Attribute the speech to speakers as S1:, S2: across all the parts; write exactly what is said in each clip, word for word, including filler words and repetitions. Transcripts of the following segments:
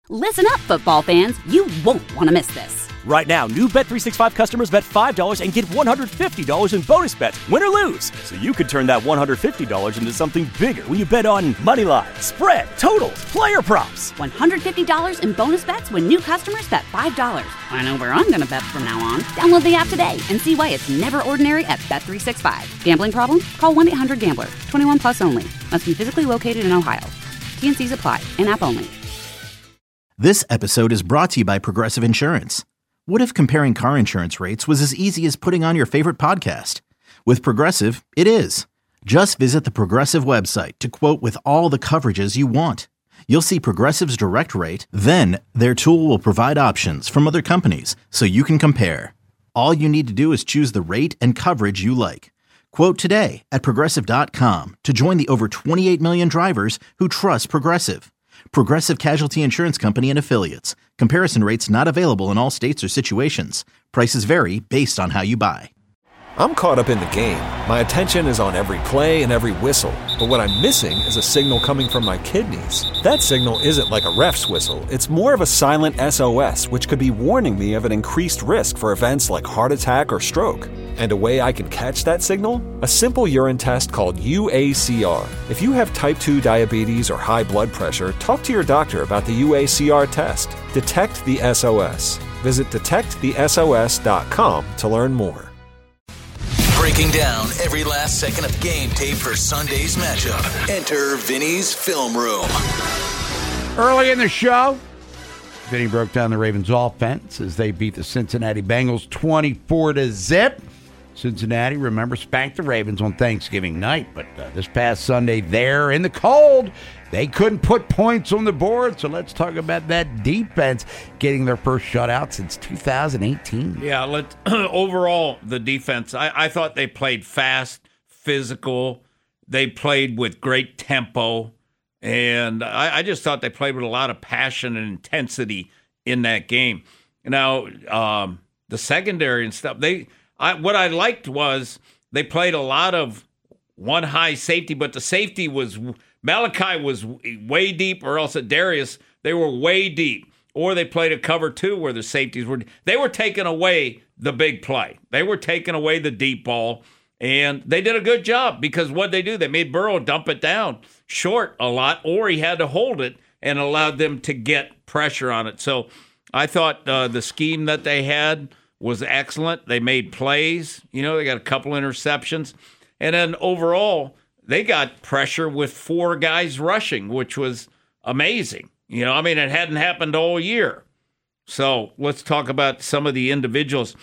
S1: Listen up, football fans. You won't want to miss this.
S2: Right now, new Bet three sixty-five customers bet five dollars and get one hundred fifty dollars in bonus bets, win or lose. So you could turn that one hundred fifty dollars into something bigger when you bet on money line, spread, totals, player props.
S1: one hundred fifty dollars in bonus bets when new customers bet five dollars. I know where I'm going to bet from now on. Download the app today and see why it's never ordinary at Bet three sixty-five. Gambling problem? Call one eight hundred gambler. twenty-one plus only. Must be physically located in Ohio. T and C's apply. In-app only.
S3: This episode is brought to you by Progressive Insurance. What if comparing car insurance rates was as easy as putting on your favorite podcast? With Progressive, it is. Just visit the Progressive website to quote with all the coverages you want. You'll see Progressive's direct rate, then their tool will provide options from other companies so you can compare. All you need to do is choose the rate and coverage you like. Quote today at Progressive dot com to join the over twenty-eight million drivers who trust Progressive. Progressive Casualty Insurance Company and Affiliates. Comparison rates not available in all states or situations. Prices vary based on how you buy.
S4: I'm caught up in the game. My attention is on every play and every whistle. But what I'm missing is a signal coming from my kidneys. That signal isn't like a ref's whistle. It's more of a silent S O S, which could be warning me of an increased risk for events like heart attack or stroke. And a way I can catch that signal? A simple urine test called U A C R. If you have type two diabetes or high blood pressure, talk to your doctor about the U A C R test. Detect the S O S. Visit detect the S O S dot com to learn more.
S5: Breaking down every last second of game tape for Sunday's matchup. Enter Vinny's Film Room.
S6: Early in the show, Vinny broke down the Ravens' offense as they beat the Cincinnati Bengals twenty-four to zip. Cincinnati, remember, spanked the Ravens on Thanksgiving night, but uh, this past Sunday, there in the cold, they couldn't put points on the board. So let's talk about that defense getting their first shutout since two thousand eighteen.
S7: Yeah, let overall, the defense, I, I thought they played fast, physical. They played with great tempo. And I, I just thought they played with a lot of passion and intensity in that game. Now, um, the secondary and stuff, they I, what I liked was they played a lot of one high safety, but the safety was Malachi was way deep, or else at Darius, they were way deep. Or they played a cover two where the safeties were, they were taking away the big play. They were taking away the deep ball, and they did a good job because what they do, they made Burrow dump it down short a lot, or he had to hold it and allowed them to get pressure on it. So I thought uh, the scheme that they had was excellent. They made plays. You know, they got a couple interceptions. And then overall, they got pressure with four guys rushing, which was amazing. You know, I mean, it hadn't happened all year. So let's talk about some of the individuals.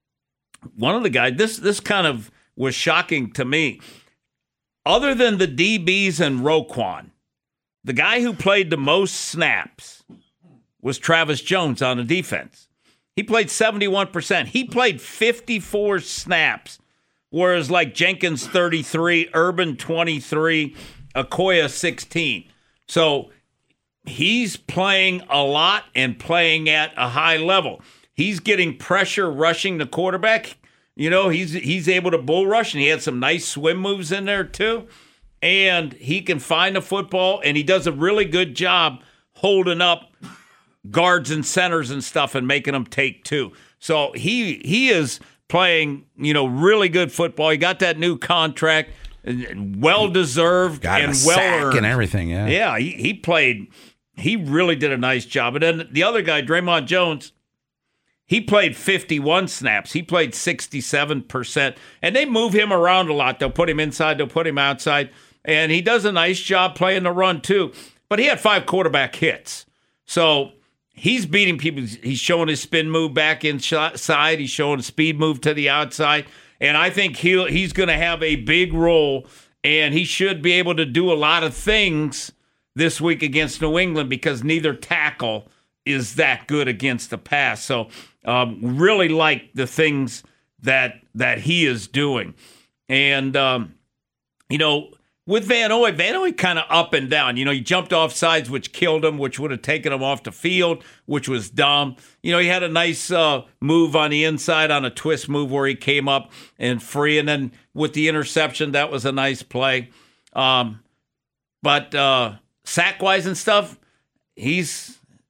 S7: One of the guys, this this kind of was shocking to me. Other than the D Bs and Roquan, the guy who played the most snaps was Travis Jones on the defense. He played seventy-one percent. He played fifty-four snaps, whereas like Jenkins thirty-three, Urban twenty-three, Okoye sixteen. So he's playing a lot and playing at a high level. He's getting pressure rushing the quarterback. You know, he's he's able to bull rush, and he had some nice swim moves in there too. And he can find the football, and he does a really good job holding up guards and centers and stuff and making them take two. So he he is playing, you know, really good football. He got that new contract, well deserved
S6: got
S7: and
S6: a
S7: well
S6: sack
S7: earned.
S6: And everything. Yeah,
S7: yeah. He, he played. He really did a nice job. And then the other guy, Draymond Jones, he played fifty-one snaps. He played sixty-seven percent. And they move him around a lot. They'll put him inside. They'll put him outside. And he does a nice job playing the run too. But he had five quarterback hits. So he's beating people. He's showing his spin move back inside. He's showing a speed move to the outside. And I think he'll, he's going to have a big role, and he should be able to do a lot of things this week against New England because neither tackle is that good against the pass. So um, really like the things that that he is doing. And, um, you know, with Van Noy, Van Noy kind of up and down. You know, he jumped off sides, which killed him, which would have taken him off the field, which was dumb. You know, he had a nice uh, move on the inside on a twist move where he came up and free. And then with the interception, that was a nice play. Um, but uh, sack-wise and stuff, he's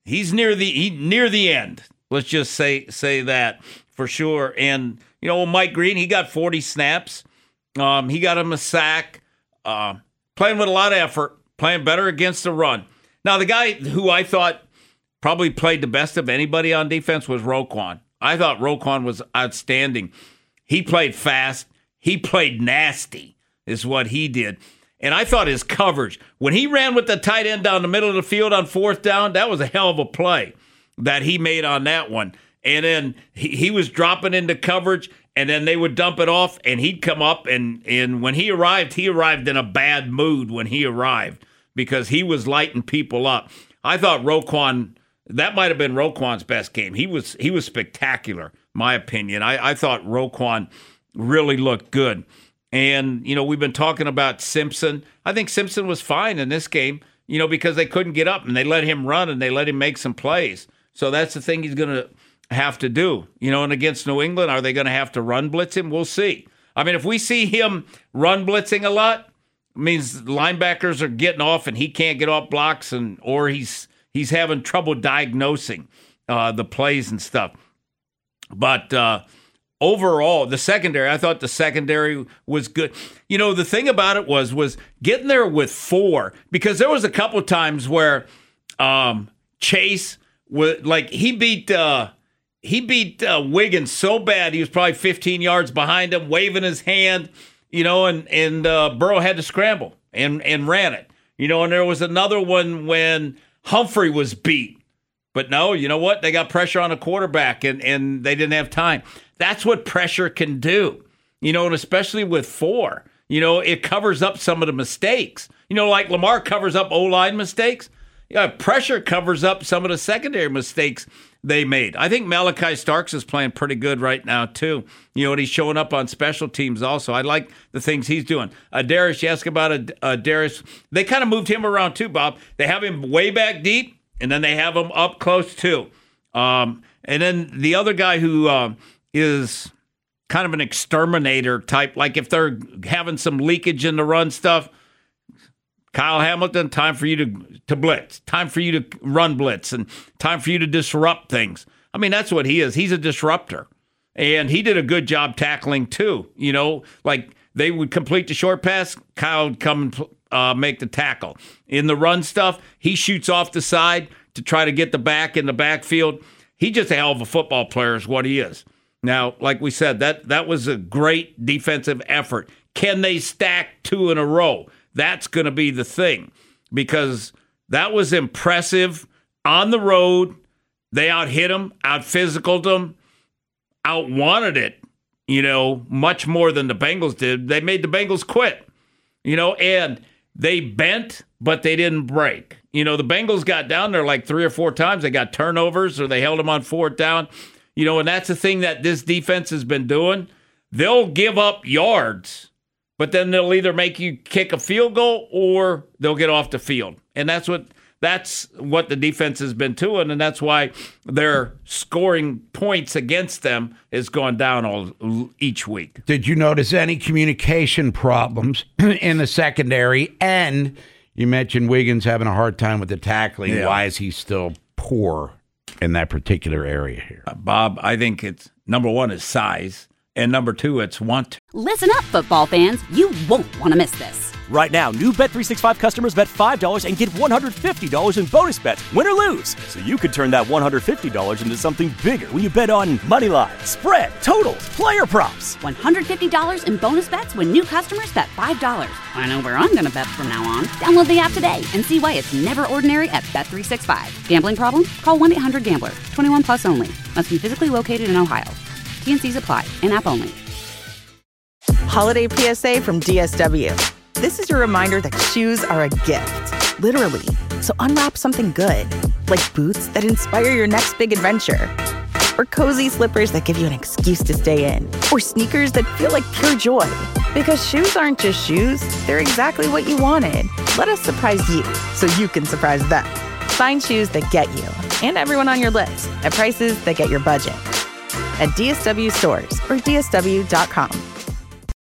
S7: he's near the he, near the end. Let's just say say that for sure. And you know, Mike Green, he got forty snaps. Um, he got him a sack. Uh, playing with a lot of effort, playing better against the run. Now, the guy who I thought probably played the best of anybody on defense was Roquan. I thought Roquan was outstanding. He played fast. He played nasty, is what he did. And I thought his coverage, when he ran with the tight end down the middle of the field on fourth down, that was a hell of a play that he made on that one. And then he, he was dropping into coverage, and then they would dump it off, and he'd come up. And, and when he arrived, he arrived in a bad mood when he arrived because he was lighting people up. I thought Roquan, that might have been Roquan's best game. He was he was spectacular, my opinion. I, I thought Roquan really looked good. And, you know, we've been talking about Simpson. I think Simpson was fine in this game, you know, because they couldn't get up, and they let him run, and they let him make some plays. So that's the thing he's going to have to do. You know, and against New England, are they going to have to run blitz him? We'll see. I mean, if we see him run blitzing a lot, it means linebackers are getting off and he can't get off blocks, and or he's he's having trouble diagnosing uh, the plays and stuff. But uh, overall, the secondary, I thought the secondary was good. You know, the thing about it was was getting there with four, because there was a couple of times where um, Chase was like he beat uh, he beat uh, Wiggins so bad he was probably fifteen yards behind him, waving his hand, you know, and and uh, Burrow had to scramble and and ran it, you know. And there was another one when Humphrey was beat. But no, you know what? They got pressure on the quarterback, and, and they didn't have time. That's what pressure can do, you know, and especially with four. You know, it covers up some of the mistakes. You know, like Lamar covers up O-line mistakes. Yeah, pressure covers up some of the secondary mistakes they made. I think Malachi Starks is playing pretty good right now, too. You know, and he's showing up on special teams also. I like the things he's doing. Uh, Darius, you ask about a, a Darius. They kind of moved him around, too, Bob. They have him way back deep. And then they have him up close, too. Um, and then the other guy who uh, is kind of an exterminator type, like if they're having some leakage in the run stuff, Kyle Hamilton, time for you to, to blitz, time for you to run blitz, and time for you to disrupt things. I mean, that's what he is. He's a disruptor. And he did a good job tackling, too. You know, like they would complete the short pass, Kyle would come and pl- Uh, make the tackle. In the run stuff, he shoots off the side to try to get the back in the backfield. He's just a hell of a football player is what he is. Now, like we said, that, that was a great defensive effort. Can they stack two in a row? That's going to be the thing, because that was impressive on the road. They out-hit them, out-physicaled them, out-wanted it, you know, much more than the Bengals did. They made the Bengals quit, you know, and they bent, but they didn't break. You know, the Bengals got down there like three or four times. They got turnovers, or they held them on fourth down. You know, and that's the thing that this defense has been doing. They'll give up yards, but then they'll either make you kick a field goal or they'll get off the field. And that's what that's what the defense has been doing, and that's why their scoring points against them has gone down all each week.
S6: Did you notice any communication problems in the secondary? And you mentioned Wiggins having a hard time with the tackling.
S7: Yeah.
S6: Why is he still poor in that particular area here?
S7: Uh, Bob, I think it's number one is size, and number two, it's want to.
S1: Listen up, football fans. You won't want to miss this.
S2: Right now, new Bet three sixty-five customers bet five dollars and get one hundred fifty dollars in bonus bets, win or lose. So you could turn that one hundred fifty dollars into something bigger when you bet on money line, spread, totals, player props.
S1: one hundred fifty dollars in bonus bets when new customers bet five dollars. I know where I'm going to bet from now on. Download the app today and see why it's never ordinary at Bet three sixty-five. Gambling problem? Call one eight hundred gambler. twenty-one plus only. Must be physically located in Ohio. T and C's apply. In-app only.
S8: Holiday P S A from D S W. This is your reminder that shoes are a gift, literally. So unwrap something good, like boots that inspire your next big adventure, or cozy slippers that give you an excuse to stay in, or sneakers that feel like pure joy. Because shoes aren't just shoes, they're exactly what you wanted. Let us surprise you so you can surprise them. Find shoes that get you and everyone on your list at prices that get your budget at D S W stores or D S W dot com.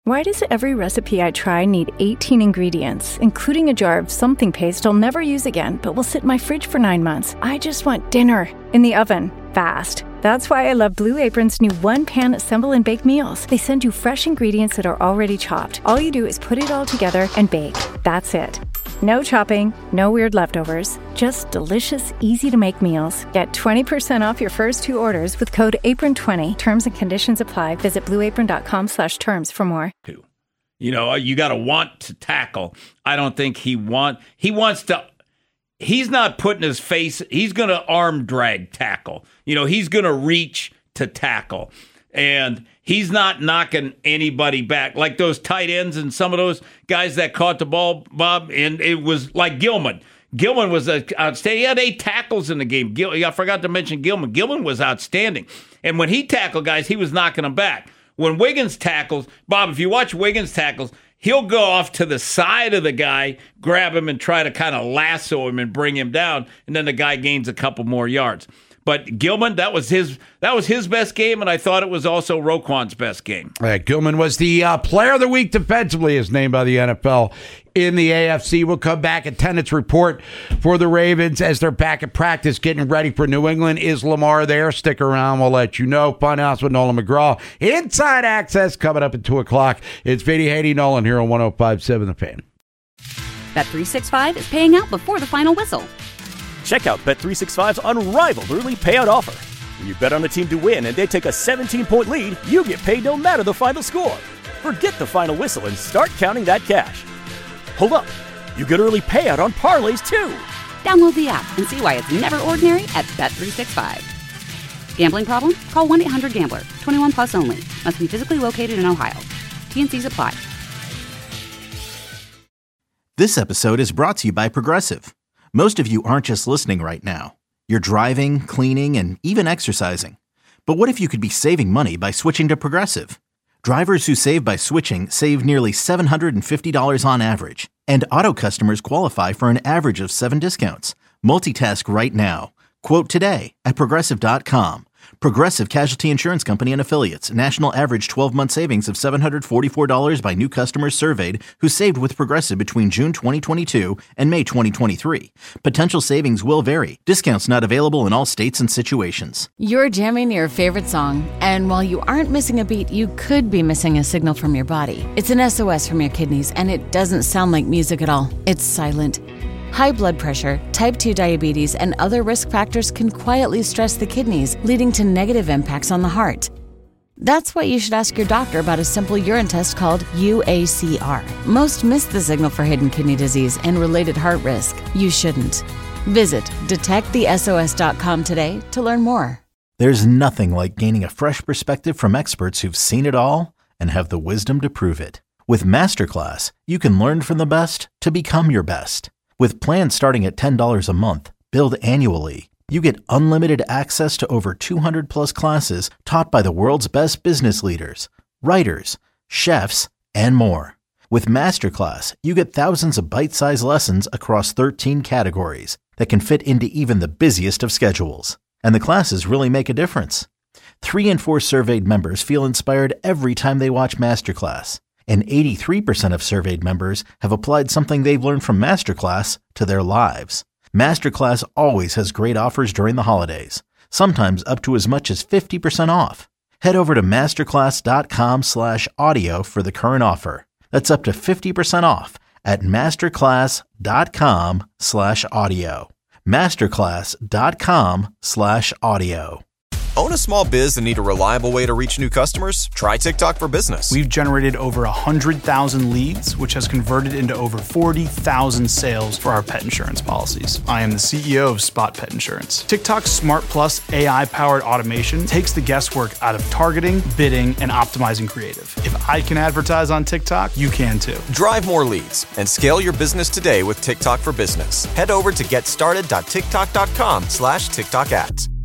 S9: Why does every recipe I try need eighteen ingredients, including a jar of something paste I'll never use again, but will sit in my fridge for nine months? I just want dinner in the oven, fast. That's why I love Blue Apron's new one-pan assemble and bake meals. They send you fresh ingredients that are already chopped. All you do is put it all together and bake. That's it. No chopping, no weird leftovers, just delicious, easy-to-make meals. Get twenty percent off your first two orders with code apron twenty. Terms and conditions apply. Visit blueapron.com slash terms for more.
S7: You know, you got to want to tackle. I don't think he want he wants to. He's not putting his face. He's going to arm drag tackle. You know, he's going to reach to tackle. And he's not knocking anybody back like those tight ends and some of those guys that caught the ball, Bob. And it was like Gilman. Gilman was outstanding. He had eight tackles in the game. Gil, I forgot to mention Gilman. Gilman was outstanding. And when he tackled guys, he was knocking them back. When Wiggins tackles, Bob, if you watch Wiggins tackles, he'll go off to the side of the guy, grab him, and try to kind of lasso him and bring him down. And then the guy gains a couple more yards. But Gilman, that was his that was his best game, and I thought it was also Roquan's best game.
S6: Right, Gilman was the uh, player of the week defensively, as named by the N F L in the A F C. We'll come back. Attendance report for the Ravens as they're back at practice, getting ready for New England. Is Lamar there? Stick around. We'll let you know. Funhouse with Nolan McGraw. Inside Access coming up at two o'clock. It's Vinny Haney, Nolan here on one oh five point seven The Fan.
S1: Bet three sixty-five is paying out before the final whistle.
S2: Check out Bet three sixty-five's unrivaled early payout offer. When you bet on a team to win and they take a seventeen-point lead, you get paid no matter the final score. Forget the final whistle and start counting that cash. Hold up. You get early payout on parlays, too.
S1: Download the app and see why it's never ordinary at Bet three sixty-five. Gambling problem? Call one eight hundred gambler. twenty-one plus only. Must be physically located in Ohio. T and C's apply.
S3: This episode is brought to you by Progressive. Most of you aren't just listening right now. You're driving, cleaning, and even exercising. But what if you could be saving money by switching to Progressive? Drivers who save by switching save nearly seven hundred fifty dollars on average. And auto customers qualify for an average of seven discounts. Multitask right now. Quote today at Progressive dot com. Progressive Casualty Insurance Company and Affiliates. National average twelve-month savings of seven hundred forty-four dollars by new customers surveyed who saved with Progressive between June twenty twenty-two and May twenty twenty-three. Potential savings will vary. Discounts not available in all states and situations.
S10: You're jamming your favorite song, and while you aren't missing a beat, you could be missing a signal from your body. It's an S O S from your kidneys, and it doesn't sound like music at all. It's silent. High blood pressure, type two diabetes, and other risk factors can quietly stress the kidneys, leading to negative impacts on the heart. That's why you should ask your doctor about a simple urine test called U A C R. Most miss the signal for hidden kidney disease and related heart risk. You shouldn't. Visit detect the S O S dot com today to learn more.
S3: There's nothing like gaining a fresh perspective from experts who've seen it all and have the wisdom to prove it. With Masterclass, you can learn from the best to become your best. With plans starting at ten dollars a month, billed annually, you get unlimited access to over two hundred plus classes taught by the world's best business leaders, writers, chefs, and more. With Masterclass, you get thousands of bite-sized lessons across thirteen categories that can fit into even the busiest of schedules. And the classes really make a difference. Three in four surveyed members feel inspired every time they watch Masterclass. And eighty-three percent of surveyed members have applied something they've learned from Masterclass to their lives. Masterclass always has great offers during the holidays, sometimes up to as much as fifty percent off. Head over to masterclass.com slash audio for the current offer. That's up to fifty percent off at masterclass.com slash audio. Masterclass.com slash audio.
S11: Own a small biz and need a reliable way to reach new customers? Try TikTok for Business.
S12: We've generated over one hundred thousand leads, which has converted into over forty thousand sales for our pet insurance policies. I am the C E O of Spot Pet Insurance. TikTok's Smart Plus A I-powered automation takes the guesswork out of targeting, bidding, and optimizing creative. If I can advertise on TikTok, you can too.
S11: Drive more leads and scale your business today with TikTok for Business. Head over to getstarted.tiktok.com slash TikTok ads.